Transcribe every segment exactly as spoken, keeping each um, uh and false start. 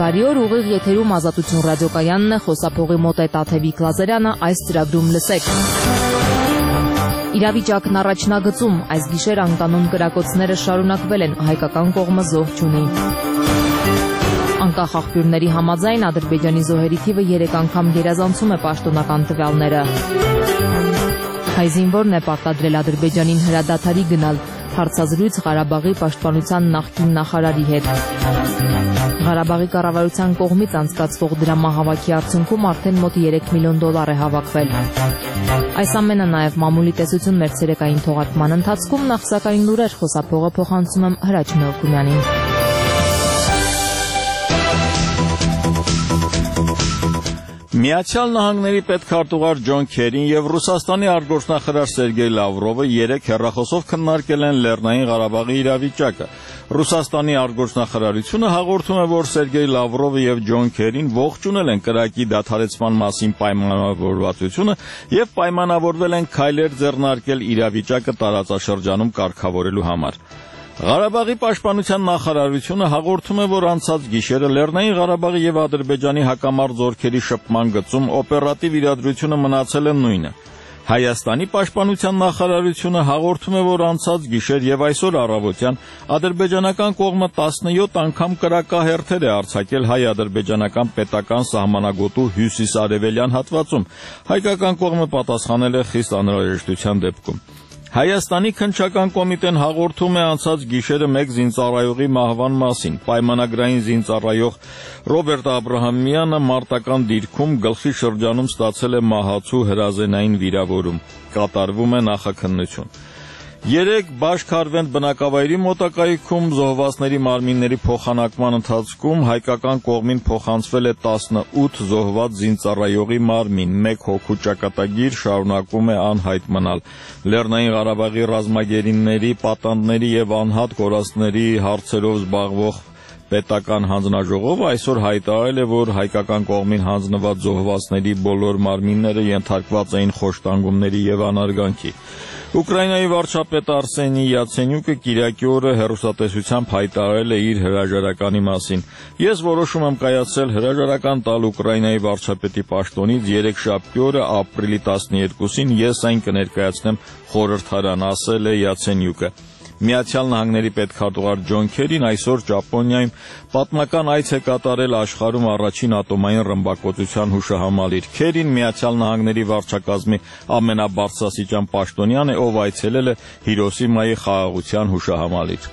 Բարի օր, ուղիղ եթերում Ազատություն ռադիոկայանն է, խոսափողի մոտ է Տաթևիկ Լազարյանը, այս ծրագրում լսեք։ Իրավիճակն առաջնագծում, այս գիշեր անկանոն կրակոցները շարունակվել են, հայկական կողմը զոհ չունի։ Անկախ աղբյուրների համաձայն Ադրբեջանի զոհերի թիվը երեք անգամ գերազանցում է պաշտոնական տվյալները։ Հայ զինվորն է պարտադրել Ադրբեջանին հրադադարի գնալ, հարցազրույց Ղարաբաղի պաշտպանության նախկին նախարարի հետ։ Ղարաբաղի կառավարության կողմից անցկացվող դրամահավաքի արդյունքում արդեն մոտ երեք միլիոն դոլար է հավաքվել։ Այս ամենը նաև մամուլի տեսություն մեր ցերեկային թողարկման ընթացքում, նախ սակայն լուրեր, խոսափողը փոխանցում եմ Հրաչ Մելքումյանին։ Միացյալ Նահանգների պետքարտուղար Ջոն Քերին եւ Ռուսաստանի արտգործնախարար Սերգեյ Լավրովը երեկ հեռախոսով քննարկել են Լեռնային Ղարաբաղի իրավիճակը։ Ռուսաստանի արտգործնախարարությունը հաղորդում է, որ Սերգեյ Լավրովը եւ Ջոն Քերին ողջունել են կրակի դադարեցման մասին պայմանավորվածությունը եւ պայմանավորվել են քայլեր ձեռնարկել իրավիճակը տարածաշրջանում կարգավորելու համար։ Ղարաբաղի պաշտպանության նախարարությունը հաղորդում է, որ անցած գիշերը Լեռնային Ղարաբաղի եւ Ադրբեջանի հակամարտ զորքերի շփման գծում օպերատիվ իրադրությունը մնացել է նույնը։ Հայաստանի պաշտպանության նախարարությունը հաղորդում է, որ անցած գիշեր եւ այսօր առավոտյան ադրբեջանական կողմը տասնյոթ անգամ կրակահերթեր է արձակել հայ-ադրբեջանական պետական սահմանագոտու հյուսիսարևելյան հատվածում։ Հայկական կողմը պատասխանել է խիստ անհրաժեշտության դեպքում։ Հայաստանի քննչական կոմիտեն հաղորդում է անցած գիշերը մեկ զինծառայողի մահվան մասին։ Պայմանագրային զինծառայող Ռոբերտ Աբրահամյանը մարտական դիրքում գլխի շրջանում ստացել է մահացու հրազենային վիրավորում։ Կատարվում է նախաքննություն։ Երեք Բաշ-Քարվենդ բնակավայրի մոտակայքում զոհվածների մարմինների փոխանակման ընթացքում հայկական կողմին փոխանցվել է տասնութ զոհված զինծառայողի մարմին, մեկ հոգու ճակատագիր շարունակում է անհայտ մնալ։ Լեռնային Ղարաբաղի ռազմագերիների, պատանդների եւ անհատ կորածների հարցերով զբաղվող պետական հանձնաժողովը այսօր հայտարարել է, որ հայկական կողմին հանձնված զոհվածների բոլոր մարմինները ենթարկված էին խոշտանգումների եւ անարգանքի։ Ուկրաինայի վարչապետ Արսենի Յացենյուկը կիրակի օրը հեռուստատեսությամբ հայտարարել է իր հրաժարականի մասին։ Ես որոշում եմ կայացրել հրաժարական տալ Ուկրաինայի վարչապետի պաշտոնից երեքշաբթի օրը ապրիլի տասներկուսին ես այն կներկայացնեմ խորհրդարան, ասել է Յացենյուկը։ Միացյալ Նահանգների պետքարտուղար Ջոն Քերին այսօր Ճապոնիայում պատմական այց է կատարել աշխարհում առաջին ատոմային ռմբակոծության հուշահամալիր։ Քերին Միացյալ Նահանգների վարչակազմի ամենաբարձրաստիճան պաշտոնյան է, ով այցելել է Հիրոսիմայի խաղաղության հուշահամալիր։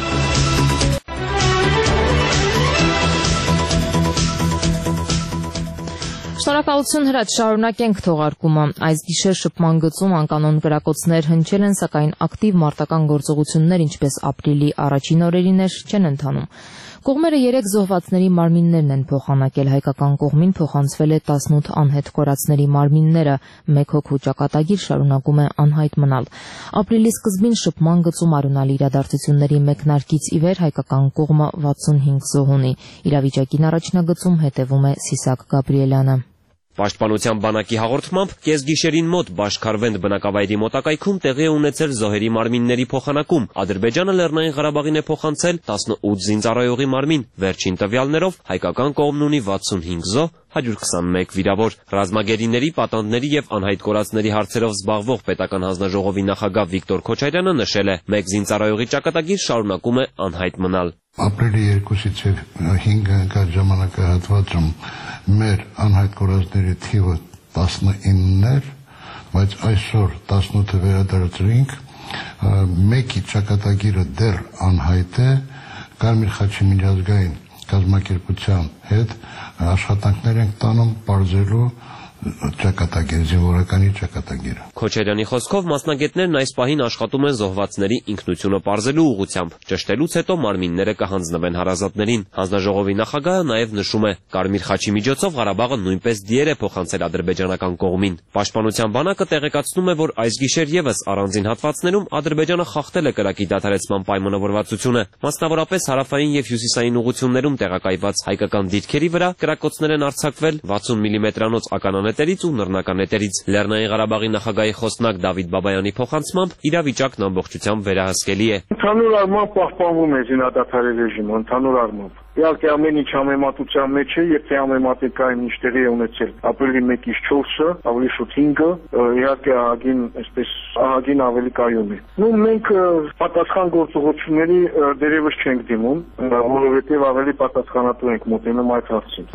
Շնորհակալություն Հրաչ, շարունակենք թողարկումը։ Այս գիշեր շփման գծում անկանոն կրակոցներ հնչել են, սակայն ակտիվ մարտական գործողություններ, ինչպես ապրիլի առաջին օրերին էր, չեն ընթանում։ Կողմերը երեք զոհվածների մարմիններն են փոխանակել, հայկական կողմին փոխանցվել է տասնութ անհետ կորածների մարմինները, մեկ հոգու ճակատագիր շարունակում է անհայտ մնալ։ Ապրիլի սկզբին շփման գծում արունալի իրադարձությունների մեկնարկից ի վեր հայկական կողմը վաթսունհինգ զոհ ունի։ Իրավիճակին առաջնագծում հետևում է Սիսակ Գաբրիելյանը։ Պաշտպանության բանակի հաղորդմամբ կեսգիշերին մոտ Բաշ-Քարվենդ բնակավայրի մոտակայքում տեղի է ունեցել զոհերի մարմինների փոխանակում։ Ադրբեջանը Լեռնային Ղարաբաղին է փոխանցել տասնութ զինծառայողի մարմին, վերջին տվյալներով հայկական կողմն ունի վաթսունհինգ զոհ, հարյուր քսանմեկ վիրավոր։ Ռազմագերիների, պատանդների եւ անհայտ կորածների հարցերով զբաղվող պետական հանձնաժողովի նախագահ Վիկտոր Քոչարյանը նշել է, մեկ զինծառայողի ճակատագիր շարունակում է անհայտ մնալ։ Ապրիլի երկուսից եւ հինգը ընկած ժամանակահատվածում մեր անհայտ կորածների թիվը տասնինն էր, բայց այսօր տասնութը վերադարձրինք, մեկի ճակատագիրը դեռ անհայտ է, Կարմիր խաչի միջազգային կազմակերպության հետ աշխատանքներ ենք տանում պարզելու ճակատագիր, զինվորականի ճակատագիրը։ Քոչարյանի խոսքով մասնագետներն այս պահին աշխատում են զոհվածների ինքնությունը պարզելու ուղղությամբ։ Ճշտելուց հետո մարմինները կհանձնվեն հարազատներին։ Հանձնաժողովի նախագահը նաև նշում է, Կարմիր խաչի միջոցով Ղարաբաղը նույնպես դիեր է փոխանցել ադրբեջանական կողմին։ Պաշտպանության բանակը տեղեկացնում է, որ այս գիշեր եւս առանձին հատվածներում Ադրբեջանը խախտել է կրակի դադարեցման պայմանավորվածությունը, մասնավորապես հարավային եւ հյուսիսային ուղություններում տեղակայված հայկական դիրքերի վրա կրակոցներ են արձակվել վաթսուն միլիմետրանոց ականանետ էքսպերտերից ու նռնականետերից։ Լեռնային Ղարաբաղի նախագահի խոսնակ Դավիթ Բաբայանի փոխանցմամբ իրավիճակն ամբողջությամբ վերահսկելի է։ Ընդհանուր առմամբ պահպանվում է զինադադարի ռեժիմը, ընդհանուր առմամբ։ Իհարկե ամեն ինչ համեմատության մեջ է, եթե համեմատենք այն ինչ տեղի է ունեցել ապրիլի մեկից չորսը, ավելի շուտ հինգը, իհարկե ահագին, այսպես ահագին ավելի կայուն է։ Նու մենք պատասխան գործողությունների դերևս չենք դիմում, որովհետև ավելի պատասխանատու ենք մոտենում այդ հարցին։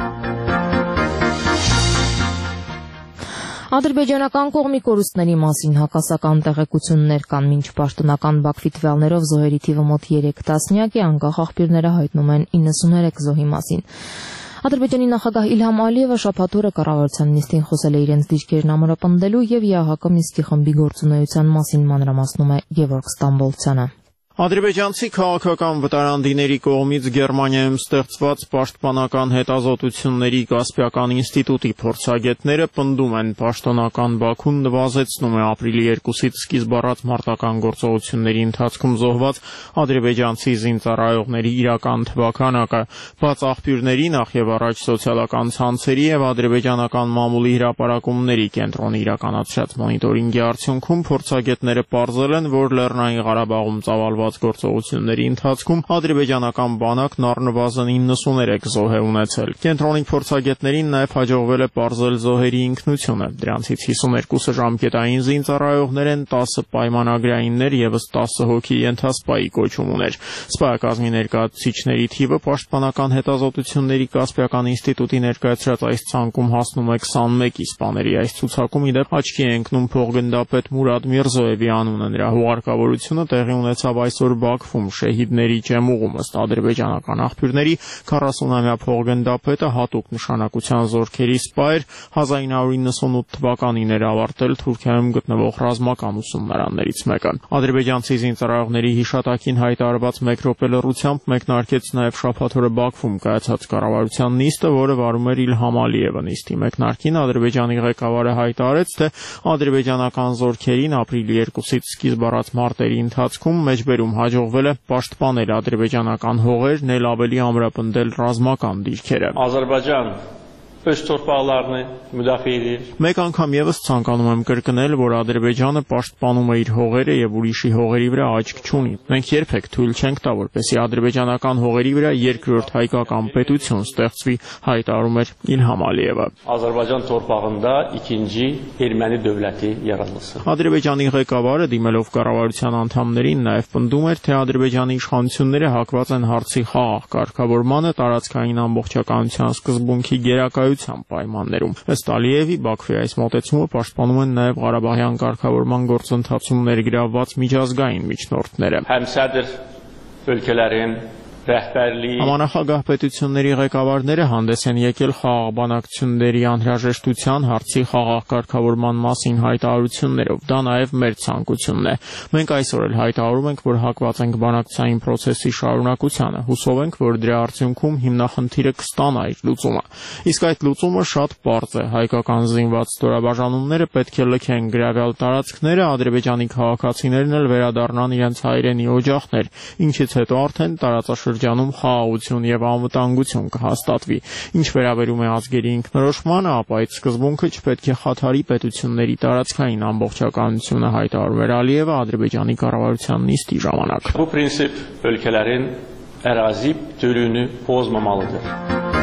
Ադրբեջանական կողմի կորուստների մասին հակասական տեղեկություններ կան, մինչ պաշտոնական Բաքվի տվյալներով զոհերի թիվը մոտ երեք տասնյակ է, անկախ աղբյուրները հայտնում են իննսուներեք զոհի մասին։ Ադրբեջանի նախագահ Իլհամ Ալիևը շաբաթ օրը կառավարության նիստին խոսել է իրենց դիրքերն ամրապնդելու եւ ԵԱՀԿ Մինսկի խմբի գործունեության մասին մանրամասնում է Գևորգ Ստամբոլցյանը։ Ադրբեջանցի քաղաքական վտարանդիների կողմից Գերմանիայում ստեղծված պաշտպանական հետազոտությունների Կասպիական ինստիտուտի փորձագետները պնդում են, պաշտոնական Բաքուն նվազեցնում է ապրիլի երկուսից սկիզբ առած մարտական գործողությունների ընթացքում զոհված ադրբեջանցի զինծառայողների իրական թվաքանակը։ Բաց աղբյուրների, նախ եւ առաջ սոցիալական ցանցերի եւ ադրբեջանական մամուլի հրապարակումների կենտրոնը իրականացրած մոնիտորինգի արդյունքում փորձագետները պարզել են, որ Լեռնային Ղարաբաղում ծավալված գործողությունների ընթացքում ադրբեջանական բանակն առնվազն իննսուներեք զոհ է ունեցել։ Կենտրոնի փորձագետներին նաև հաջողվել է պարզել զոհերի ինքնությունը։ Դրանցից հիսուներկուսը ժամկետային զինծառայողներ են, տասը պայմանագրայիններ եւս տասը հոգի ենթասպայի կոչում ուներ։ Սպայակազմի ներկայացուցիչների թիվը պաշտպանական հետազոտությունների Կասպիական ինստիտուտի ներկայացրած այս ցանկում հասնում է քսանմեկի։ Սպաների այս ցուցակում իդեպ աչքի է ընկնում փոխգնդապետ Մուրադ Միրզոևի անունը։ Նրա հուղարկավորությունը տեղի ունեցավ այս այսօր Բաքվում շեհիդների ջեմուղում ըստ ադրբեջանական աղբյուրների քառասունամյա փոխգնդապետը հատուկ նշանակության զորքերի սպա էր, հազար ինը հարյուր իննսունութ թվականին էր ավարտել Թուրքիայում գտնվող ռազմական ուսումնարաններից մեկը։ Ադրբեջանցի զինծառայողների հիշատակին հայտարարված մեկ րոպե լռությամբ մեկնարկեց նաև շաբաթ օրը Բաքվում կայացած կառավարության նիստը, որը վարում էր Իլհամ Ալիևը։ Նիստի մեկնարկին Ադրբեջանի ղեկավարը հայտարարեց, թե ադրբեջանական զորքերին ապրիլի երկուսից սկիզբ առած մարտերի ընթացքում մեջբերում հաջողվել է պաշտպանել ադրբեջանական հողերն, էլ ավելի ամրապնդել ռազմական դիրքերը։ Ադրբեջան öz torpaqlarını müdafiə edir. Մեկ անգամ եւս ցանկանում եմ կրկնել, որ Ադրբեջանը պաշտպանում է իր հողերը եւ ուրիշի հողերի վրա աչք չունի։ Մենք երբեք թույլ չենք տա, որպեսզի ադրբեջանական հողերի վրա երկրորդ հայկական պետություն ստեղծվի, հայտարարում էր Իլհամ Ալիևը։ Ադրբեջան torpağında ikinci erməni dövləti yaradılsın։ Ադրբեջանի ղեկավարը դիմելով կառավարության անդամներին նաեւ պնդում էր, թե Ադրբեջանի իշխանությունները հակված են հարցի խաղաղ կարգավորմանը, տարածքային ամբողջականության սկզբունքի գերակայ պայմաններում։ Ըստ Ալիևի, Բաքվի այս մոտեցումը պաշտպանում են նաև Ղարաբաղյան կարգավորման գործընթացում ներգրավված միջազգային միջնորդները։ Həmsədr ölkələrin Համանախագահ պետությունների ղեկավարները հանդես են եկել խաղաղ բանակցությունների անհրաժեշտության հարցի խաղաղ կարգավորման մասին հայտարարություններով։ Դա նաև մեր ցանկությունն է։ Մենք այսօր էլ հայտարարում ենք, որ հակված ենք բանակցային process-ի շարունակությանը։ Հուսով ենք, որ դրա արդյունքում հիմնախնդիրը կստանա իր լուծումը։ Իսկ այդ լուծումը շատ պարզ է։ Հայկական զինված ստորաբաժանումները պետք է լքեն գրավյալ տարածքները, ադրբեջանի քաղաքացիներն էլ վերադառնան իրենց հայրենի օջախներ, ինչից հետո արդեն տարածաշրջանում խաղաղություն եւ անվտանգություն կհաստատվի։ Ինչ վերաբերում է ազգերի ինքնորոշմանը, ապա այդ սկզբունքը չպետք է խաթարի պետությունների տարածքային ամբողջականությունը, հայտարարում էր Ալիևը Ադրբեջանի կառավարության նիստի ժամանակ։ Bu prinsip ölkələrin ərazi bütövlüyünü pozmamalıdır։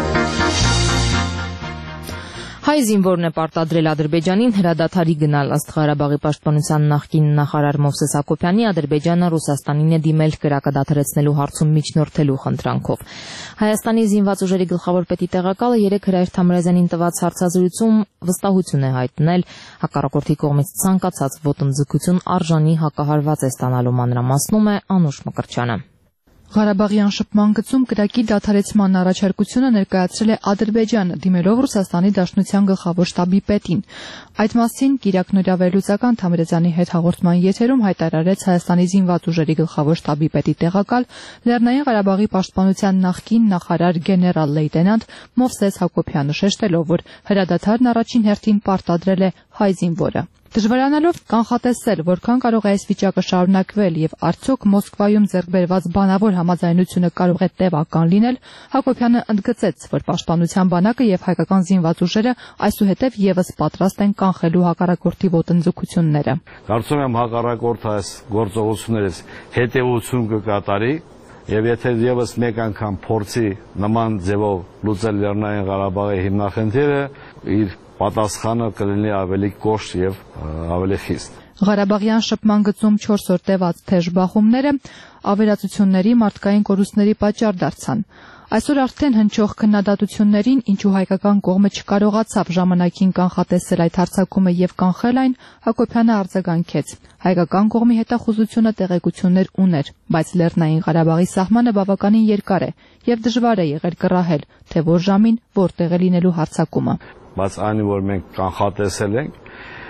Հայ զինվորն է պարտադրել Ադրբեջանին հրադադարի գնալ ըստ Ղարաբաղի պաշտպանության նախկին նախարար Մովսես Հակոբյանի Ադրբեջանը Ռուսաստանին է դիմել կրակը դադարեցնելու հարցում միջնորդելու խնդրանքով։ Հայաստանի զինված ուժերի գլխավոր պետի տեղակալը երեկ Հրայր Թամրազյանին տված հարցազրույցում վստահություն է հայտնել հակառակորդի կողմից ցանկացած ոտնձգություն արժանի հակահարված է ստանալու, մանրամասնում է Անուշ Մկրտչյանը։ Ղարաբաղյան շփման գծում կրակի դադարեցման առաջարկությունը ներկայացրել է Ադրբեջանը, դիմելով Ռուսաստանի Դաշնության գլխավոր շտաբի պետին։ Այդ մասին Կիրակ Նորավերլուծական Թամրազյանի հետ հաղորդման եթերում հայտարարեց Հայաստանի զինված ուժերի գլխավոր շտաբի պետի տեղակալ Լեռնային Ղարաբաղի պաշտպանության նախկին նախարար գեներալ-լեյտենանտ Մովսես Հակոբյանը, շեշտելով, որ հրադադարն առաջին հերթին պարտադրել է հայ զինվորը։ Դժվարանալով կանխատեսել, որքան կարող է այս վիճակը շարունակվել եւ արդյոք Մոսկվայում ձեռք բերված բանավոր համաձայնությունը կարող է տևական լինել, Հակոբյանը ընդգծեց, որ պաշտպանության բանակը եւ հայկական զինված ուժերը այսուհետև եւս պատրաստ են կանխելու հակառակորդի ոտնձգությունները։ Կարծում եմ հակառակորդը այս գործողություններից հետեւություն կկատարի եւ եթե եւս մեկ անգամ փորձի նման ձևով լուծել Լեռնային Ղարաբաղի հիմնախնդիրը, իր պատասխանը կլինի ավելի կոշտ եւ ավելի խիստ։ Ղարաբաղյան շփման գծում չորս օր տևած թեժ բախումները ավերածությունների մարդկային կորուստների պատճառ դարձան։ Այսօր արդեն հնչող քննադատություններին, ինչու հայկական կողմը չկարողացավ ժամանակին կանխատեսել այդ հարձակումը եւ կանխել այն, Հակոբյանը արձագանքեց։ Հայկական կողմի հետախուզությունը տեղեկություններ ուներ, բայց Լեռնային Ղարաբաղի սահմանը բավականին երկար է եւ դժվար է եղել կռահել, թե որ ժամին որտեղ է լինելու հարձակումը։ Բայց այն, որ մենք կանխատեսել ենք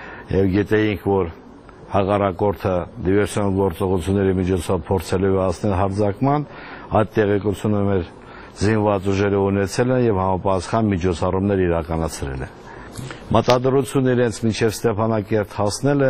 եւ գիտեինք, որ հակառակորդը դիվերսիոն գործողությունների միջոցով փորձելու է հասնել հարձակման, այդ տեղեկությունը մեր զինված ուժերը ունեցել են եւ համապատասխան միջոցառումներ իրականացրել են։ Մտադրությունը իրենց մինչև Ստեփանակերտ հասնելը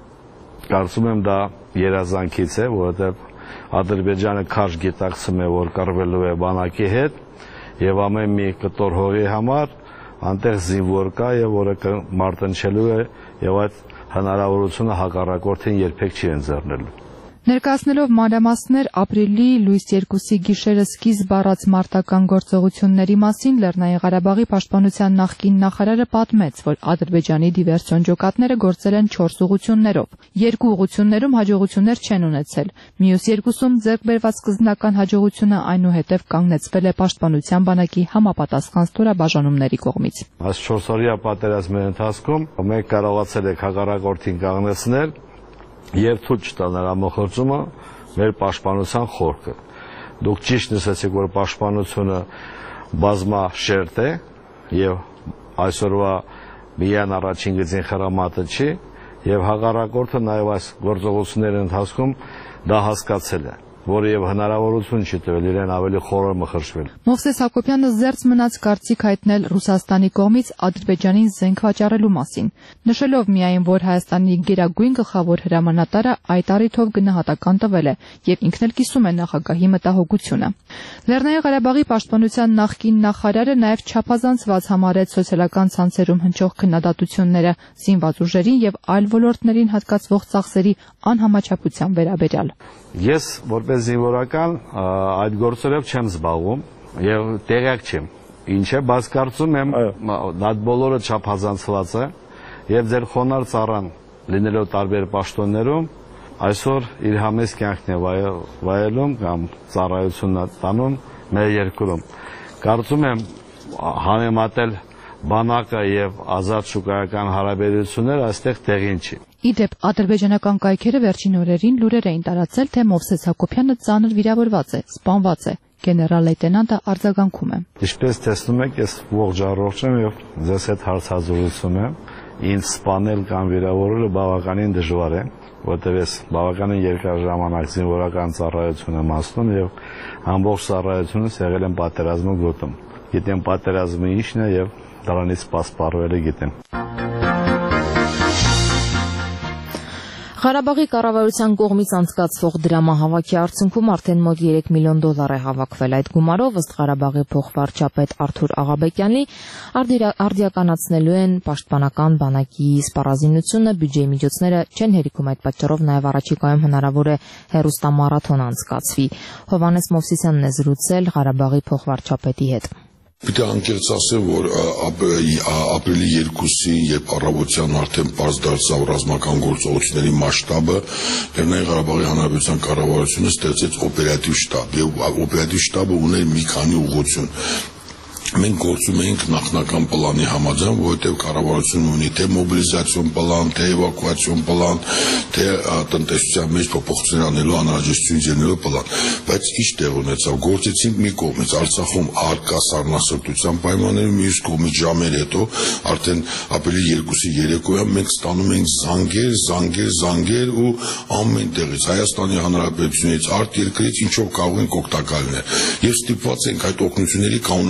կարծում եմ դա երազանքից է, որովհետեւ Ադրբեջանը քարշ գիտակցում է, որ կռվելու է բանակի հետ եւ ամեն մի կտոր հողի համար անտեղ զինվոր կա եւ որը մարտնչելու է եւ այդ հնարավորությունը հակառակորդին երբեք չի ընձեռնելու։ Ներկայացնելով մանրամասներ ապրիլի լույս երկուսի գիշերը սկիզբ առած մարտական գործողությունների մասին Լեռնային Ղարաբաղի պաշտպանության նախկին նախարարը պատմեց, որ Ադրբեջանի դիվերսիոն ջոկատները գործել են չորս ուղղություններով։ Երկու ուղղություններում հաջողություններ չեն ունեցել։ Մյուս երկուսում ձեռք բերված սկզբնական հաջողությունը այնուհետև կանգնեցվել է պաշտպանության բանակի համապատասխան ստորաբաժանումների կողմից։ Այս չորսօրյա պատերազմի ընթացքում մենք կարողացել ենք հակառակորդին կանգնեցնել եւ թույլ չտալ նրա մոխրձումը մեր պաշտպանության խորքը։ Դուք ճիշտ նշեցիք, որ պաշտպանությունը բազմաշերտ է եւ այսօրվա միայն առաջին գծին խրամատը չի եւ հակառակորդը նաեւ այս գործողությունների ընթացքում դա հասկացել է, որը եւ հնարավորություն չի տվել իրեն ավելի խորը մխրճվել։ Մովսես Հակոբյանը զերծ մնաց կարծիք հայտնել Ռուսաստանի կողմից Ադրբեջանին զենք վաճառելու մասին, նշելով միայն, որ Հայաստանի գերագույն գլխավոր հրամանատարը այդ առիթով գնահատական տվել է եւ ինքն էլ կիսում է նախագահի մտահոգությունը։ Լեռնային Ղարաբաղի պաշտպանության նախկին նախարարը նաեւ չափազանցված համարեց սոցիալական ցանցերում հնչող քննադատությունները զինված ուժերին եւ այլ ոլորտներին հատկացվող ծախսերի անհամաչափության վերաբերյալ։ Ես որպես զինվորական այդ գործերով չեմ զբաղվում եւ տեղյակ չեմ ինչ է, բայց կարծում եմ այդ բոլորը չափազանցված է եւ ձեր խոնարհ ծառան լինելով տարբեր պաշտոններում այսօր իր համեստ կյանքն է վայելում կամ ծառայություն տանում մեր երկրում։ Կարծում եմ համեմատել բանակը եւ ազատ շուկայական հարաբերությունները այստեղ տեղին չի։ Իդեպ ադրբեջանական կայքերը վերջին օրերին լուրեր էին տարածել, թե Մովսես Հակոբյանը ծանր վիրավորված է, սպանված է։ Գեներալ լեյտենանտը արձագանքում է։ Ինչպես տեսնում եք, ես ողջ առողջ եմ եւ ձեզ հետ հարցազրույցում եմ։ Ինձ սպանել կամ վիրավորելը բավականին դժվար է, որտեղ ես բավականին երկար ժամանակ զինվորական ծառայություն եմ անցնում եւ ամբողջ ծառայությունս եղել եմ պատերազմի գոտում։ Գիտեմ պատերազմը ինչն է եւ դրանից սպասպարվել գիտեմ։ Ղարաբաղի կառավարության կողմից անցկացվող դրամահավաքի արդյունքում արդեն մոտ երեք միլիոն դոլար է հավաքվել։ Այդ գումարով ըստ Ղարաբաղի փոխվարչապետ Արթուր Աղաբեկյանի արդիականացնելու են պաշտպանական բանակի սպառազինությունը, բյուջեի միջոցները չեն հերիքում, այդ պատճառով նաև առաջիկայում հնարավոր է հեռուստամարաթոն անցկացվի։ Հովհաննես Մովսիսյանն է զրուցել Ղարաբաղի փոխվարչապետի հետ։ Պիտի անկեղծ ասեմ, որ ապրիլի երկուսին, երբ առավոտյան արդեն պարզ դարձավ ռազմական գործողությունների մասշտաբը, Լեռնային Ղարաբաղի Հանրապետության կառավարությունը ստեղծեց օպերատիվ շտաբ, եւ օպերատիվ շտաբը ուներ մի քանի ուղղություն։ Մենք գործում էինք նախնական պլանի համաձայն, որովհետև կառավարությունը ունի թե մոբիլիզացիոն պլան, թե էվակուացիոն պլան, թե տնտեսության մեջ փոփոխություններ անելու անհրաժեշտություն ելնելու պլան, բայց ինչ տեղ ունեցավ, գործեցինք մի կողմից Արցախում արկա սառնասրտության պայմաններում, մյուս կողմից ժամեր հետո արդեն ապրիլի երկուսի երեկոյան մենք ստանում ենք զանգեր, զանգեր, զանգեր ու ամեն տեղից Հայաստանի Հանրապետությունից, արտերկրից ինչով կարող ենք օգտակար լինել։ Եվ ստիպված ենք այդ օգնությունների կանոնակարգումը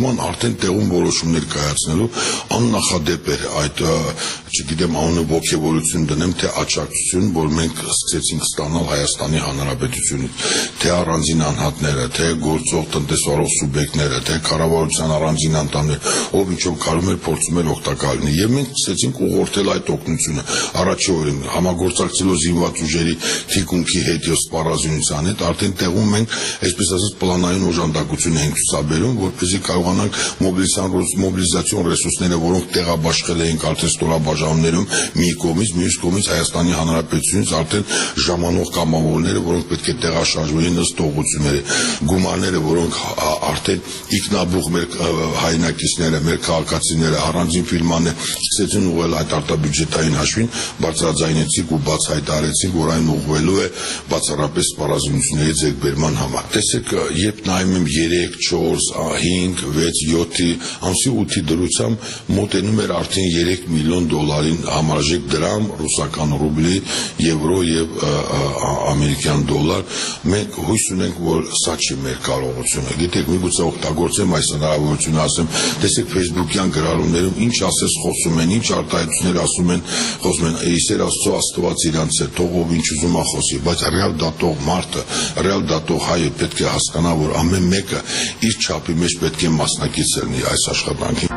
փոխման արդեն տեղում որոշումներ կայացնելու աննախադեպ էր այդ, չգիտեմ, անունը ոգևորություն դնեմ, թե աջակցություն, որ մենք սկսեցինք ստանալ Հայաստանի Հանրապետությունից, թե առանձին անհատները, թե գործող տնտեսվարող սուբյեկտները, թե կառավարության առանձին անդամները, ով ինչով կարում էր փորձում էր օգտակար լինի, եւ մենք սկսեցինք ուղղորդել այդ օգնությունը առաջի օրին համագործակցելով զինված ուժերի թիկունքի հետ եւ սպառազինության հետ, արդեն տեղում մենք, այսպես ասած, պլանային օժանդակություն ենք ցուցաբերում, որպեսզի կարողանանք մոբիլիզացիոն ռեսուրսները, որոնք տեղաբաշխել էին արդեն ստորաբաժանումներում, մի կողմից, մյուս կողմից Հայաստանի Հանրապետությունից արդեն ժամանող կամավորները, որոնք պետք է տեղաշարժվեին ըստ ուղղությունների, գումարները, որոնք արդեն ինքնաբուխ մեր հայրենակիցները, մեր քաղաքացիները, առանձին ֆիրմաներ սկսեցին ուղղել այդ արտաբյուջետային հաշվին, բարձրաձայնեցինք ու բաց հայտարարեցինք, որ այն ուղղվելու է բացառապես սպառազինությունների ձեռքբերման համար։ Տեսեք, երբ նայում եմ երեք, չորս, հինգ, վեց, յոթ ամսի ութի դրությամբ մոտենում էր արդեն երեք միլիոն դոլարին համարժեք դրամ, ռուսական ռուբլի, եվրո եւ ամերիկյան դոլար։ Մենք հույս ունենք, որ սա չի մեր կարողությունը։ Գիտեք, միգուցե օգտագործեմ այս հնարավորությունը, ասեմ, տեսեք Facebook-յան գրառումներում ինչ ասես խոսում են, ինչ արտահայտություններ ասում են, խոսում են, իսեր Աստծո Աստված իրանց է, թող ով ինչ ուզում է խոսի, բայց ռեալ դատող մարդը, ռեալ դատող հայը պետք է հասկանա, որ ամեն մեկը իր չափի մեջ պետք է մասնակից լինի այս աշխատանքին։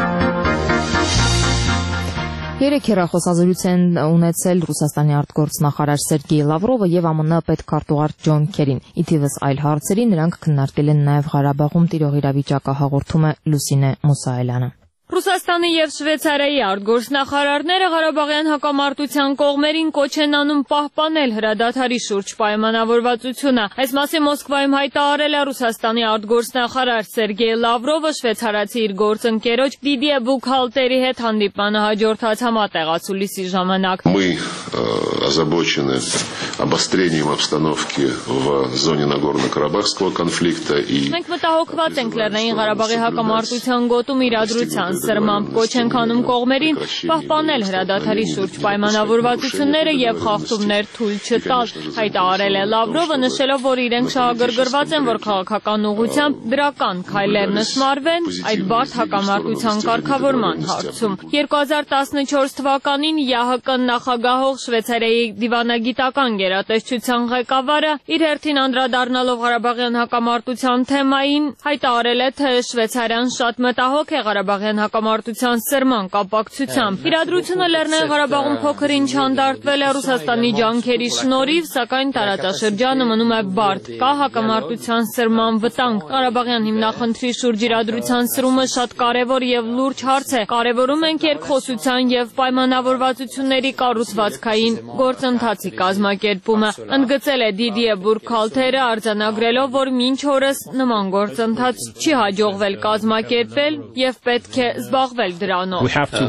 Երեք հեռախոսազրույց են ունեցել Ռուսաստանի արտգործնախարար Սերգեյ Լավրովը եւ ԱՄՆ պետքարտուղար Ջոն Քերին։ Ի թիվս այլ հարցերի նրանք քննարկել են նաեւ Ղարաբաղում տիրող իրավիճակը, հաղորդում է Լուսինե Մուսայելյանը։ Ռուսաստանի եւ Շվեյցարիայի արտգործնախարարները Ղարաբաղյան հակամարտության կողմերին կոչ են անում պահպանել հրադադարի շուրջ պայմանավորվածությունը։ Այս մասին Մոսկվայում հայտարարել է Ռուսաստանի արտգործնախարար Սերգեյ Լավրովը շվեյցարացի իր գործընկերոջ Դիդիե Բուքհալտերի հետ հանդիպմանը հաջորդած համատեղացուլիսի ժամանակ։ Мы озабочены обострением обстановки в зоне Нагорно-Карабахского конфликта и Մենք մտահոգված ենք Լեռնային Ղարաբաղի հակամարտության գոտում իրադրության սրմամբ, կոչ ենք անում կողմերին պահպանել հրադադարի շուրջ պայմանավորվածությունները եւ խախտումներ թույլ չտալ, հայտարարել է Լավրովը, նշելով, որ իրենք շահագրգռված են, որ քաղաքական ուղղությամբ դրական քայլեր նշմարվեն այդ բարդ հակամարտության կարգավորման հարցում։ երկու հազար տասնչորս թվականին ԵԱՀԿ նախագահող Շվեյցարիայի դիվանագիտական գերատեսչության ղեկավարը իր հերթին անդրադառնալով Ղարաբաղյան հակամարտության թեմային հայտարարել է, թե Շվեյցարիան շատ մտահոգ է Ղարաբաղյան հակամարտության սրման կապակցությամբ։ Իրադրությունը Լեռնային Ղարաբաղում փոքր-ինչ հանդարտվել է Ռուսաստանի ջանքերի շնորհիվ, սակայն տարածաշրջանը մնում է բարդ։ Կա հակամարտության սրման վտանգ։ Ղարաբաղյան հիմնախնդրի շուրջ իրադրության սրումը շատ կարևոր եւ լուրջ հարց է։ Կարևորում ենք երկխոսության եւ պայմանավորվածությունների կառուցվածքային գործընթացի կազմակերպումը։ Ընդգծել է Դիդիե Բուքհալտերը, արձանագրելով, որ մինչ օրս նման գործընթաց չի հաջողվել կազմակերպել եւ պետք է զբաղվել դրանով։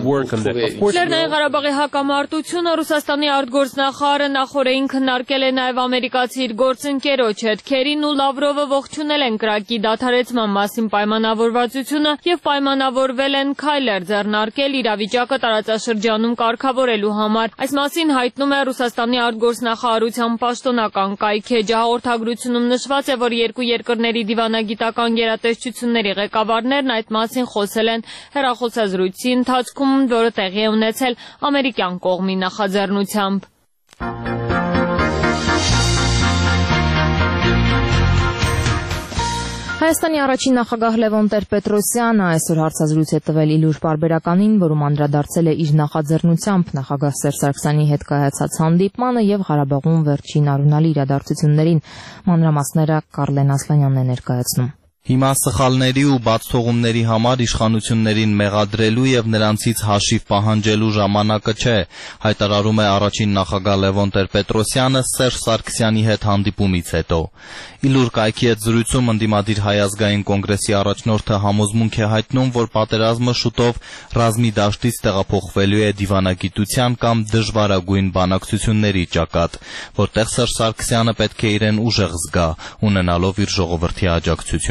Լեռնային Ղարաբաղի հակամարտությունը Ռուսաստանի արտգործնախարարը նախորդին քննարկել է նաեւ ամերիկացի իր գործընկերոջ հետ։ Քերին ու Լավրովը ողջունել են կրակի դադարեցման մասին պայմանավորվածությունը եւ պայմանավորվել են քայլեր ձեռնարկել իրավիճակը տարածաշրջանում կարգավորելու համար։ Այս մասին հայտնում է Ռուսաստանի արտգործնախարարության պաշտոնական կայքէջը։ Հաղորդագրությունում նշված է, որ երկու երկրների դիվանագիտական գերատեսչությունների ղեկավարներն այդ մասին խոսել են հեռախոսազրույցի ընթացքում, որը տեղի է ունեցել ամերիկյան կողմի նախաձեռնությամբ։ Հայաստանի առաջին նախագահ Լևոն Տեր-Պետրոսյանը այսօր հարցազրույց է տվել Իլուր պարբերականին, որում անդրադարձել է իր նախաձեռնությամբ նախագահ Սերժ Սարգսյանի հետ կայացած հանդիպմանը եւ Ղարաբաղում վերջին արունալի իրադարձություններին։ Մանրամասները Կարլեն Ասլանյանն է ներկայացնում։ Հիմա սխալների ու բացթողումների համար իշխանություններին մեղադրելու եւ նրանցից հաշիվ պահանջելու ժամանակը չէ, հայտարարում է առաջին նախագահ Լևոն Տեր-Պետրոսյանը Սերժ Սարգսյանի հետ հանդիպումից հետո։ Իլուր կայքի հետ զրույցում ընդդիմադիր Հայ ազգային կոնգրեսի առաջնորդը համոզմունք է հայտնում, որ պատերազմը շուտով ռազմի դաշտից տեղափոխվելու է դիվանագիտության կամ դժվարագույն բանակցությունների ճակատ, որտեղ Սերժ Սարգսյանը պետք է իրեն ուժեղ զգա, ունենալով իր ժողովրդի աջակցությունը։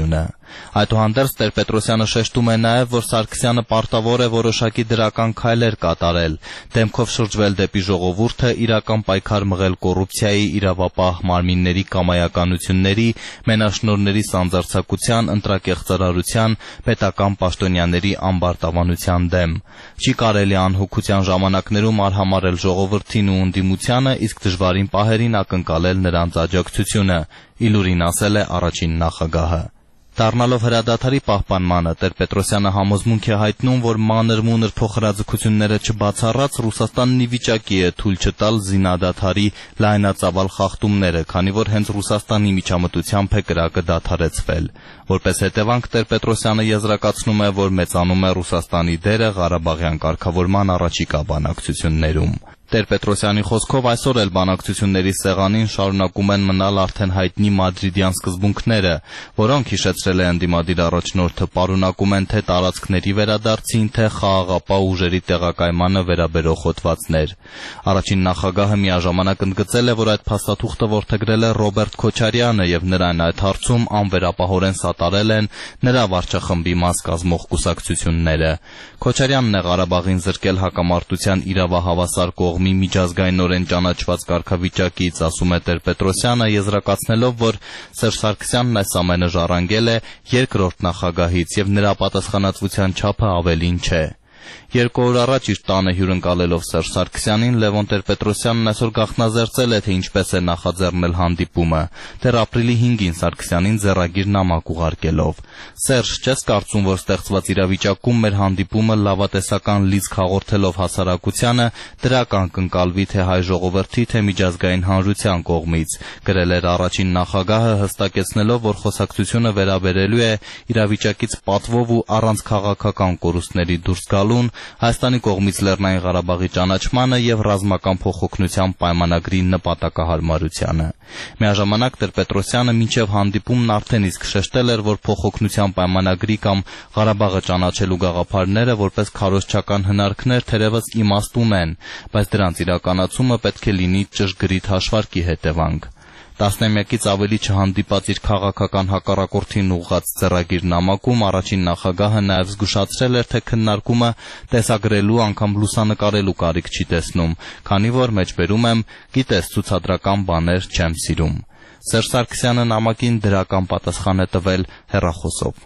Այդուհանդերձ Տեր-Պետրոսյանը շեշտում է նաև, որ Սարգսյանը պարտավոր է որոշակի դրական քայլեր կատարել, դեմքով շրջվել դեպի ժողովուրդը, իրական պայքար մղել կոռուպցիայի, իրավապահ մարմինների կամայականությունների, մենաշնորհների սանձարձակության, ընտրակեղծարարության, պետական պաշտոնյաների ամբարտավանության դեմ։ Չի կարելի անհոգության ժամանակներում արհամարել ժողովրդին ու ընդդիմությանը, իսկ դժվարին պահերին ակնկալել նրանց աջակցությունը, իլուրին ասել է առաջին նախագահը։ Դառնալով հրադադարի պահպանմանը, Տեր-Պետրոսյանը համոզմունք է հայտնում, որ մանր-մունր փոխհրաձգությունները չբացառած Ռուսաստանն ի վիճակի է թույլ չտալ զինադադարի լայնածավալ խախտումները, քանի որ հենց Ռուսաստանի միջամտությամբ է կրակը դադարեցվել։ Որպես հետևանք Տեր-Պետրոսյանը եզրակացնում է, որ մեծանում է Ռուսաստանի դերը Ղարաբաղյան կարգավորման առաջիկա բանակցություններում։ Տեր-Պետրոսյանի խոսքով այսօր էլ բանակցությունների սեղանին շարունակում են մնալ արդեն հայտնի մադրիդյան սկզբունքները, որոնք, հիշեցրել է ընդդիմադիր առաջնորդը, պարունակում են թե տարածքների վերադարձին, թե խաղաղապահ ուժերի տեղակայմանը վերաբերող հոդվածներ։ Առաջին նախագահը միաժամանակ ընդգծել է, որ այդ փաստաթուղթը որդեգրել է Ռոբերտ Քոչարյանը եւ նրան այդ հարցում անվերապահորեն սատարել են նրա վարչախմբի մաս կազմող կուսակցությունները։ Քոչարյանն է Ղարաբաղին զրկել հակամարտության իրավահավասար կողմի միջազգայինորեն ճանաչված կարգավիճակից, ասում է Տեր-Պետրոսյանը, եզրակացնելով, որ Սերժ Սարգսյանն այս ամենը ժառանգել է երկրորդ նախագահից եւ նրա պատասխանատվության չափը ավելին չէ։ Երկու օր առաջ իր տանը հյուրընկալելով Սերժ Սարգսյանին, Լևոն Տեր-Պետրոսյանն այսօր գաղտնազերծել է, թե ինչպես է նախաձեռնել հանդիպումը, դեռ ապրիլի հինգին Սարգսյանին ձեռագիր նամակ ուղարկելով։ Սերժ, չես կարծում, որ ստեղծված իրավիճակում մեր հանդիպումը լավատեսական լիցք հաղորդելով հասարակությանը դրական կընկալվի թե հայ ժողովրդի, թե միջազգային հանրության կողմից, գրել էր առաջին նախագահը, հստակեցնելով, որ խոսակցությունը վերաբերելու է իրավիճակից պատվով ու առանց քաղաքական կորուստների դուրս գալուն, Հայաստանի կողմից Լեռնային Ղարաբաղի ճանաչմանը եւ ռազմական փոխօգնության պայմանագրի նպատակահարմարությանը։ Միաժամանակ Տեր-Պետրոսյանը մինչև հանդիպումն արդեն իսկ շեշտել էր, որ փոխօգնության պայմանագրի կամ Ղարաբաղը ճանաչելու գաղափարները որպես քարոզչական հնարքներ թերևս իմաստ ունեն, բայց դրանց իրականացումը պետք է լինի ճշգրիտ հաշվարկի հետևանք։ Տասնամյակից ավելի չհանդիպած իր քաղաքական հակառակորդին ուղղած ձեռագիր նամակում առաջին նախագահը նաև զգուշացրել էր, թե քննարկումը տեսագրելու անգամ լուսանկարելու կարիք չի տեսնում, քանի որ մեջբերում եմ գիտես ցուցադրական բաներ չեմ սիրում։ Սերժ Սարգսյանը նամակին դրական պատասխան է տվել հեռախոսով։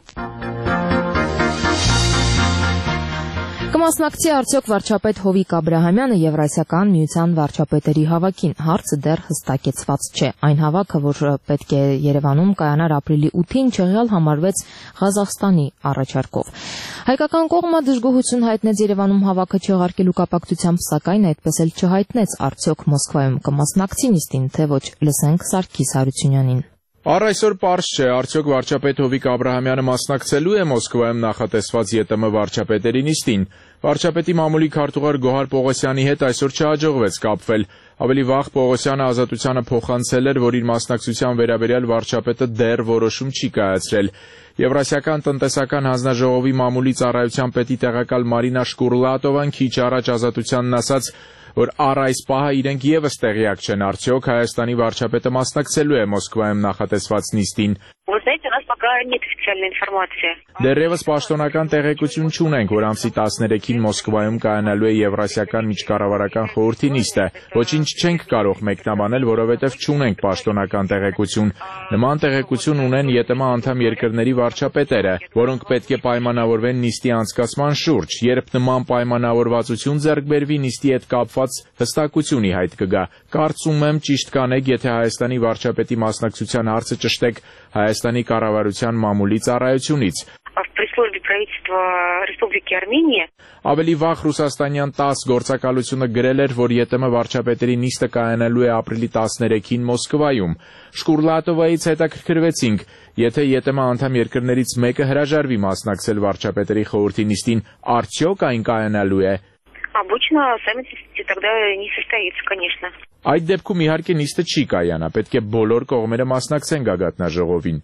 Կմասնակցի արդյոք վարչապետ Հովիկ Աբրահամյանը Եվրասիական միության վարչապետերի հավաքին, հարցը դեռ հստակեցված չէ։ Այն հավաքը, որ պետք է Երևանում կայանար ապրիլի ութին, չեղյալ համարվեց Ղազախստանի առաջարկով։ Հայկական կողմը դժգոհություն հայտնեց Երևանում հավաքը չեղարկելու կապակցությամբ, սակայն այդպես էլ չհայտնեց արդյոք Մոսկվայում կմասնակցի նիստին, թե ոչ, լսենք Սարգիս Հարությունյանին։ Առ այսօր պարզ չէ, արդյոք վարչապետ Հովիկ Աբրահամյանը մասնակցելու է Մոսկվայում նախատեսված ԵՏՄ վարչապետերի նիստին։ Վարչապետի մամուլի քարտուղար Գոհար Պողոսյանի հետ այսօր չհաջողվեց կապվել։ Ավելի վաղ Պողոսյանը Ազատությանը փոխանցել էր, որ իր մասնակցության վերաբերյալ վարչապետը դեռ որոշում չի կայացրել։ Եվրասիական տնտեսական հանձնաժողովի մամուլի ծառայության պետի տեղակալ Մարինա Շկուրլատովան քիչ առաջ Ազատությանն ասաց, որ առ այս պահը իրենք եւս տեղյակ չեն, արդյոք Հայաստանի վարչապետը մասնակցելու է Մոսկվայում նախատեսված նիստին։ Դեռևս պաշտոնական տեղեկություն չունենք, որ ամսի տասներեքին Մոսկվայում կայանալու է Եվրասիական միջկառավարական խորհրդի նիստը։ Ոչինչ չենք կարող մեկնաբանել, որովհետև չունենք պաշտոնական տեղեկություն։ Նման տեղեկություն ունեն ԵՏՄ անդամ երկրների վարչապետերը, որոնք պետք է պայմանավորվեն նիստի անցկացման շուրջ։ Երբ նման պայմանավորվածություն ձեռք բերվի, նիստի հետ կապված հստակություն ի հայտ կգա։ Կարծում եմ ճիշտ կանեք, եթե Հայաստանի վարչապետի մասնակցության հարցը ճշտեք Հայաստանի կառավարության մամուլի ծառայությունից։ Ավելի վաղ ռուսաստանյան տաս գործակալությունը գրել էր, որ ԵՏՄ վարչապետերի նիստը կայանալու է ապրիլի տասներեքին Մոսկվայում։ Շկուրլատովայից հետաքրքրվեցինք, եթե ԵՏՄ անդամ երկրներից մեկը հրաժարվի մասնակցել վարչապետերի խորհրդի նիստին, արդյոք այն կայանալու է։ Обычно саммит тогда не состоится, конечно. Այդ դեպքում իհարկե նիստը չի կայանա, պետք է բոլոր կողմերը մասնակցեն գագաթնաժողովին։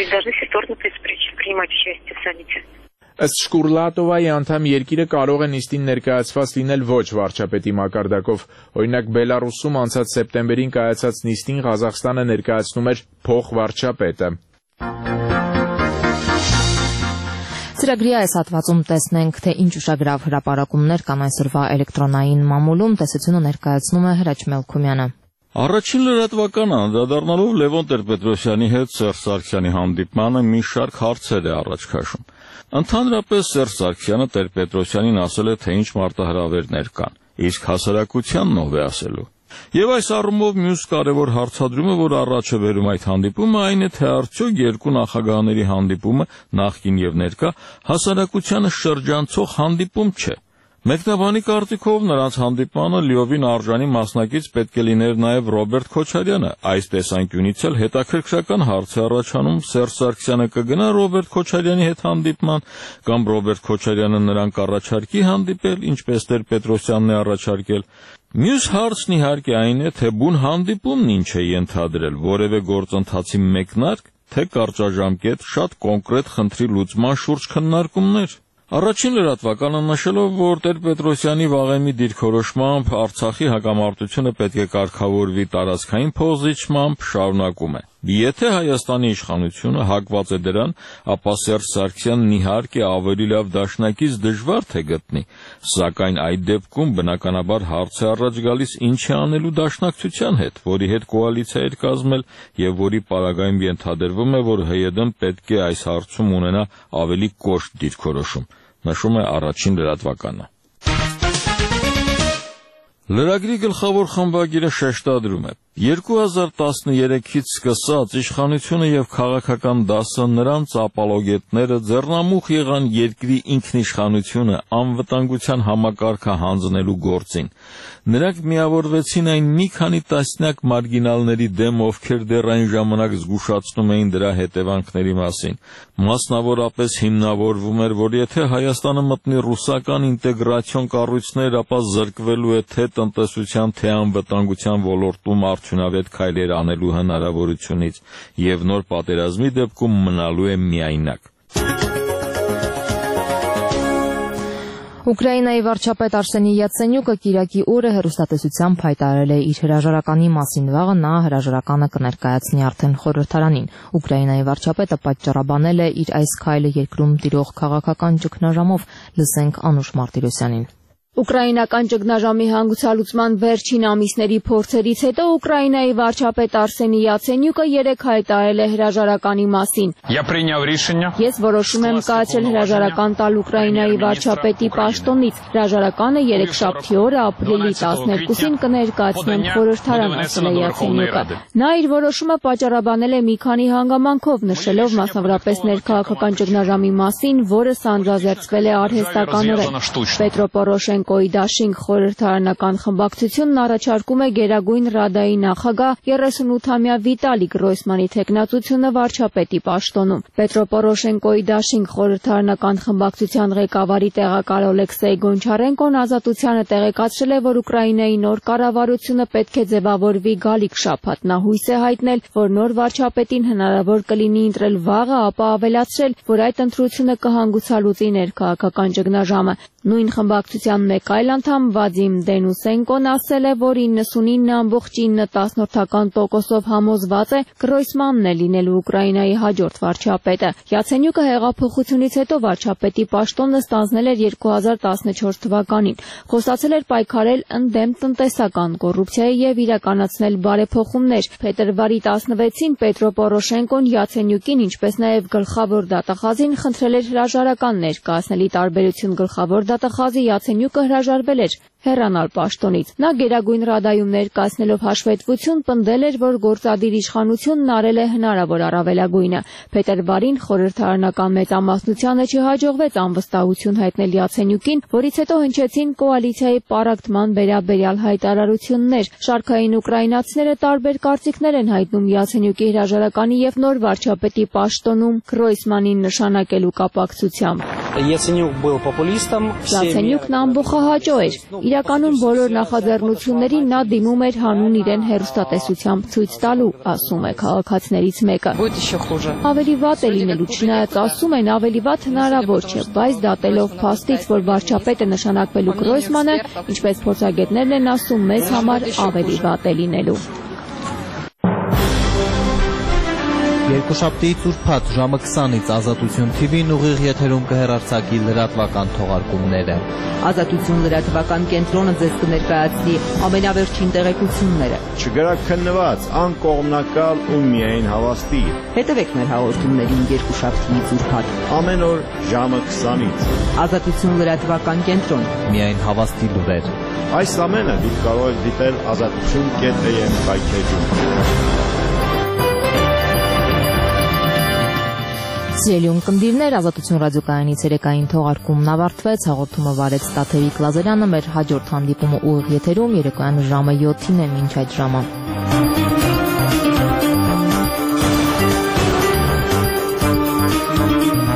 Ըստ Շկուրլատովայի անդամ երկիրը կարող է նիստին ներկայացված լինել ոչ վարչապետի մակարդակով։ Օրինակ Բելարուսում անցած սեպտեմբերին կայացած նիստին Ղազախստանը ներկայացնում էր փոխվարչապետը։ Ծրագրի այս հատվածում տեսնենք, թե ինչ ուշագրավ հրապարակումներ կան այսօրվա էլեկտրոնային մամուլում, տեսությունը ներկայացնում է Հրաչ Մելքումյանը։ Առաջին լրատվականը անդրադառնալով Լևոն Տեր-Պետրոսյանի հետ Սերժ Սարգսյանի հանդիպմանը մի շարք հարցեր է առաջ քաշում։ Ընդհանրապես Սերժ Սարգսյանը Տեր-Պետրոսյանին ասել է, թե ինչ մարտահրավերներ կան, իսկ հասարակությանն ով է ասելու։ Եվ այս առումով մյուս կարևոր հարցադրումը, որ առաջ է բերում այդ հանդիպումը, այն է, թե արդյոք երկու նախագահաների հանդիպումը, նախկին եւ ներկա, հասարակությանը շրջանցող հանդիպում չէ։ Մեկնաբանի կարծիքով նրանց հանդիպմանը լիովին արժանի մասնակից պետք է լիներ նաև Ռոբերտ Քոչարյանը։ Այս տեսանկյունից էլ հետաքրքրական հարց է առաջանում՝ Սերժ Սարգսյանը կգնա Ռոբերտ Քոչարյանի հետ հանդիպման, կամ Ռոբերտ Քոչարյանը նրան կառաջարկի հանդիպել, ինչպես Տեր-Պետրոսյանն է առաջարկել։ Մյուս հարցն իհարկե այն է, թե բուն հանդիպումն ինչ է ենթադրել, որևէ գործընթացի մեկնարկ, թե կարճաժամկետ, շատ կոնկրետ խնդրի լուծման շուրջ քննարկումներ։ Առաջին լրատվականը նշելով, որ Տեր-Պետրոսյանի վաղեմի դիրքորոշմամբ Արցախի հակամարտությունը պետք է կարգավորվի տարածքային փոխզիջմամբ, շարունակում է. Եթե Հայաստանի իշխանությունը հակված է դրան, ապա Սերժ Սարգսյանն իհարկե ավելի լավ դաշնակից դժվար թե գտնի, սակայն այդ դեպքում բնականաբար հարց է առաջ գալիս ինչ է անելու դաշնակցության հետ, որի հետ կոալիցիա էր կազմել եւ որի պարագայում ենթադրվում է, որ ՀՅԴ-ն պետք է այս հարցում ունենա ավելի կոշտ դիրքորոշում, նշում է առաջին լրատվականը։ Լրագրի գլխավոր խմբագիրը շեշտադրում է. երկու հազար տասներեքից սկսած իշխանությունը եւ քաղաքական դասը նրանց ապալոգետները ձեռնամուխ եղան երկրի ինքնիշխանությունը անվտանգության համակարգը հանձնելու գործին։ Նրանք միավորվեցին այն մի քանի տասնյակ մարգինալների դեմ, ովքեր դեռ այն ժամանակ զգուշացնում էին դրա հետևանքների մասին։ Մասնավորապես հիմնավորվում էր, որ եթե Հայաստանը մտնի ռուսական ինտեգրացիոն կառույցներ, ապա զրկվելու է թե տնտեսության, թե անվտանգության ոլորտում արդյունավետ քայլեր անելու հնարավորությունից եւ նոր պատերազմի դեպքում մնալու է միայնակ։ Ուկրաինայի վարչապետ Արսենի Յացենյուկը Կիրակի օրը հեռուստատեսությամբ հայտարարել է իր հրաժարականի մասին։ Վաղը նա հրաժարականը կներկայացնի արդեն խորհրդարանին։ Ուկրաինայի վարչապետը պատճառաբանել է իր այս քայլը երկրում տիրող քաղաքական ճգնաժամով։ Լսենք Անուշ Մարտիրոսյանին։ Ուկրաինական ճգնաժամի հանգուցալուծման վերջին ամիսների փորձերից հետո Ուկրաինայի վարչապետ Արսենի Յացենյուկը երեկ հայտարարել է հրաժարականի մասին։ Ես որոշում եմ կայացրել հրաժարական տալ Ուկրաինայի վարչապետի պաշտոնից։ Հրաժարականը երեքշաբթի օրը ապրիլի տասներկուսին կներկայացնեմ խորհրդարան, ասել է Յացենյուկը։ Նա իր որոշումը պատճառաբանել է մի քանի հանգամանքով, նշելով մասնավորապես ներքաղաքական ճգնաժամի մասին, որը սանձազերծվել է արհեստականորեն։ Պետրո Պորոշենկո Կոյի դաշինք խորհրդարանական խմբակցությունն առաջարկում է Գերագույն Ռադայի նախագահ երեսունութամյա Վիտալի Գրոյսմանի թեկնածությունը վարչապետի պաշտոնում։ Պետրո Պորոշենկոյի դաշինք խորհրդարանական խմբակցության ղեկավարի տեղակալ Օլեքսեյ Գոնչարենկոն Ազատությանը տեղեկացրել է, որ Ուկրաինայի նոր կառավարությունը պետք է ձևավորվի գալիք շաբաթ։ Նա հույս է հայտնել, որ նոր վարչապետին հնարավոր կլինի ընտրել վաղը, ապա ավելացրել, որ այդ ընտրությունը կհանգուցալուծի ներքաղաքական ճգնաժամը։ Նույն խմբակցության մեկ այլ անդամ Վադիմ Դենուսենկոն ասել է, որ իննսունինը ամբողջ ինը տասնորդական տոկոսով համոզված է Գրոյսմանն է լինելու Ուկրաինայի հաջորդ վարչապետը։ Յացենյուկը հեղափոխությունից հետո վարչապետի պաշտոնը ստանձնել էր երկու հազար տասնչորս թվականին։ Խոստացել էր պայքարել ընդդեմ տնտեսական կոռուպցիայի եւ իրականացնել բարեփոխումներ։ Փետրվարի տասնվեցին Պետրո Պորոշենկոն Յացենյուկին, ինչպես նաեւ գլխավոր դատախազին խնդրել էր հրաժարական ներկայացնել։ Ի տարբերություն գլխավոր դատախազի Յացենյուկը հրաժարվել էր հեռանալ պաշտոնից։ Նա Գերագույն Ռադայում ներկայացնելով հաշվետվություն պնդել էր, որ գործադիր իշխանությունն արել է հնարավոր առավելագույնը։ Փետրվարին խորհրդարանական մեծամասնությանը չհաջողվեց անվստահություն հայտնել Յացենյուկին, որից հետո հնչեցին կոալիցիայի պառակտման վերաբերյալ հայտարարություններ։ Շարքային ուկրաինացիները տարբեր կարծիքներ են հայտնում Յացենյուկի հրաժարականի եւ նոր վարչապետի պաշտոնում Գրոյսմանին նշանակելու կապակցությամբ։ Յացենյուկն ամբողջահաճո էր։ Իրականում բոլոր նախաձեռնություններին նա դիմում էր հանուն իրեն հեռուստատեսությամբ ցույց տալու, ասում է քաղաքացիներից մեկը։ Ավելի վատ է լինելու, չնայած ասում են ավելի վատ հնարավոր չէ, բայց դատելով փաստից, որ վարչապետը նշանակվելու Գրոյսմանը, ինչպես փորձագետներն են ասում, մեզ համար ավելի վատ է լինելու։ Երկուշաբթիից ուրբաթ ժամը քսանից Ազատություն թի վին ուղիղ եթերում կհեռարձակի լրատվական թողարկումները։ Ազատություն լրատվական կենտրոնը ձեզ կներկայացնի ամենավերջին տեղեկությունները։ Չգրաքննված, անկողմնակալ ու միայն հավաստի։ Հետևեք մեր հաղորդումներին երկուշաբթիից ուրբաթ ամեն օր ժամը քսանից։ Ազատություն լրատվական կենտրոն։ Միայն հավաստի լուրեր։ Այս ամենը դուք կարող եք դիտել ազատություն կետ է եմ կայքեջում։ Սիրելի ունկնդիրներ, Ազատություն ռադիոկայանի ցերեկային թողարկումն ավարտվեց, հաղորդումը վարեց Տաթևիկ Լազարյանը, մեր հաջորդ հանդիպումը ուղիղ եթերում երեկոյան ժամը յոթին է, մինչ այդ ժամը։